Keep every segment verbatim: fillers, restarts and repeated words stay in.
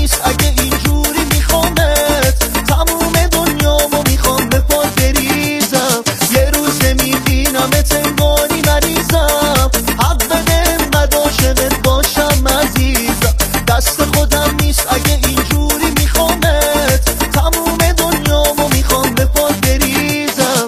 نیست اگه اینجوری میخوامت، تموم دنیامو میخوام به پا بریزم. یه روز میبینمت انگاری مریضم، حق بده انقدر عاشقت باشم عزیزم. دست خودم نیست اگه اینجوری میخوامت، تموم دنیامو میخوام به پا بریزم.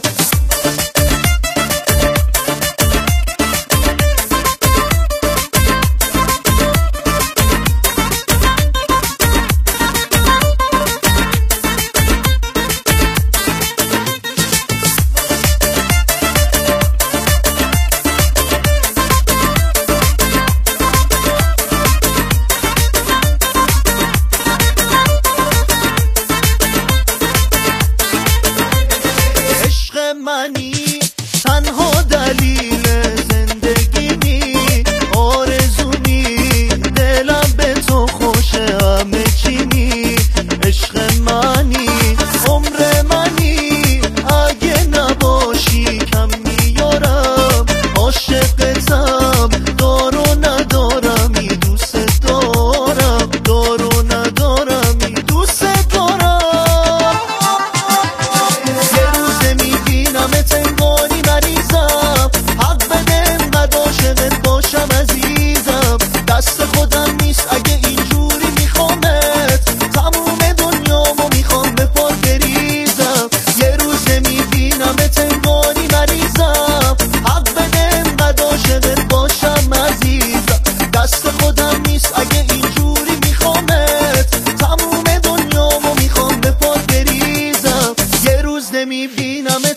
منی تنها دلیل زندگیمی، آرزومی دلم به تو خوشه همه چیمی. عشق منی عمر منی، اگه نباشی کم میارم. عاشقتم دار و ندارمی، دوست دارم دار و ندارمی، دوست دارم. یه روز میبینمت انگاری مریضم، حق بده انقدر عاشقت باشم عزیزم. دست خودم نیست اگه اینجوری میخوامت، تموم دنیامو میخوام به پا بریزم. یه روز میبینمت انگاری مریضم، حق بده انقدر عاشقت باشم عزیزم. دست خودم نیست اگه اینجوری میخوامت، تموم دنیامو میخوام به پا بریزم. یه روز نمیبینمت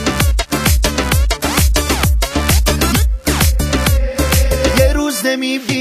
me